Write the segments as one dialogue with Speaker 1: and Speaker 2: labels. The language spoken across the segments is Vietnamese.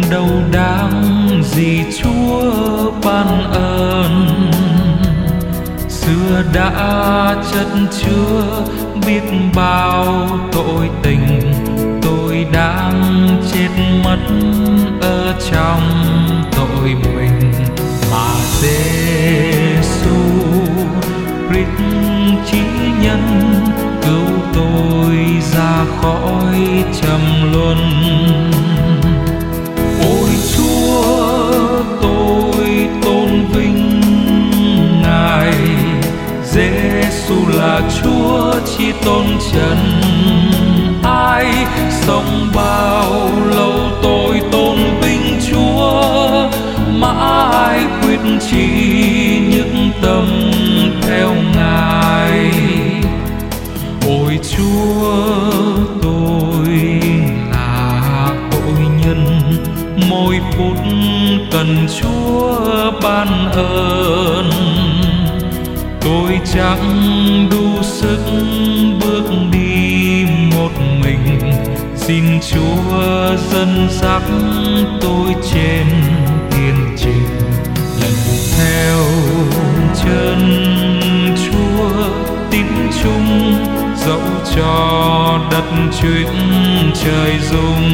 Speaker 1: đâu đáng gì Chúa ban ơn. Xưa đã chất chứa biết bao tội tình, tôi đang chết mất ở trong tội mình. Mà Giê-xu Christ chí nhân cứu tôi ra khỏi trầm luân. Ôi Chúa, tôi tôn vinh Ngài. Giê-xu là Chúa chỉ tôn trần. Ai sống bao lâu tôi tôn vinh Chúa, mãi quyết chí những tâm theo Ngài. Ôi Chúa, tôi là tội nhân, mỗi phút cần Chúa ban ơn. Tôi chẳng đủ sức bước đi một mình, xin Chúa dẫn dắt tôi trên thiên trình. Lần theo chân Chúa tín chung, dẫu cho đất chuyển trời rung.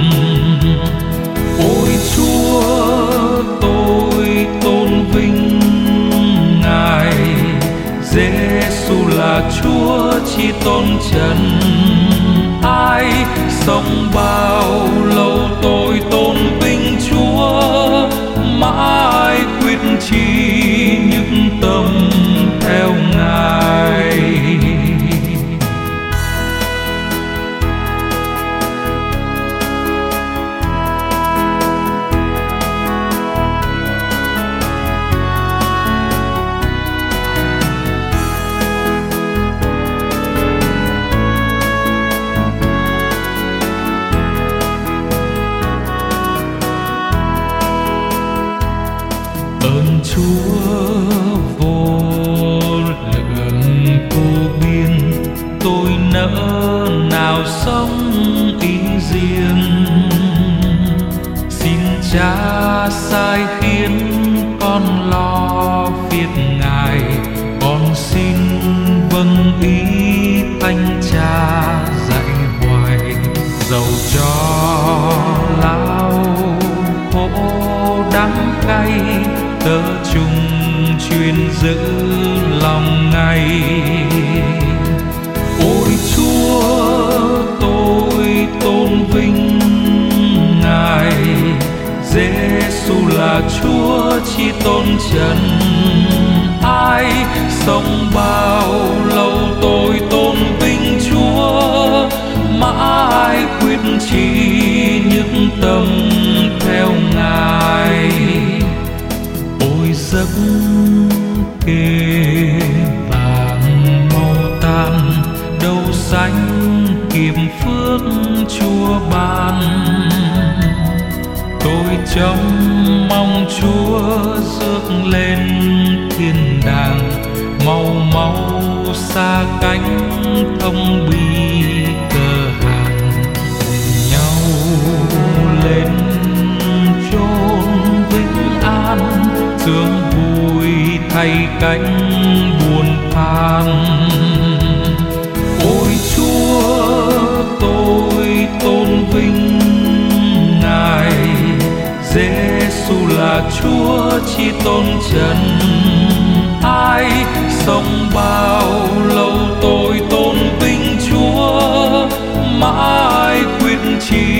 Speaker 1: Ôi Chúa, tôi tôn vinh Ngài. Giê-xu là Chúa chỉ tôn trần. Ai sống bao lâu tôi tôn vinh Chúa, mãi quyết chí những tâm theo Ngài. Ơn Chúa vô lượng vô biên, tôi nỡ nào sống ý riêng. Xin Cha sai khiến con lo việc Ngài, con xin vâng ý Thánh Cha dạy hoài. Dầu cho lao khổ đắng cay, tớ chung chuyên giữ lòng Ngài. Ôi Chúa, tôi tôn vinh Ngài. Giê-xu là Chúa chỉ tôn trần. Ai sống bao lâu tôi tôn vinh Chúa, mãi quyết chí những tâm theo Ngài. Ôi giấc kê vàng màu tan, đâu xanh kiếp phước Chúa ban. Tôi trông mong Chúa rước lên thiên đàng, mau mau xa cánh thông bi cơ hàn. Cùng nhau lên chốn vĩnh an, sướng vui thay cánh buồn than. Ôi Chúa, tôi tôn vinh Ngài. Giê-xu là Chúa chỉ tôn trần. Ai sống bao lâu tôi tôn vinh Chúa, mãi quyết chí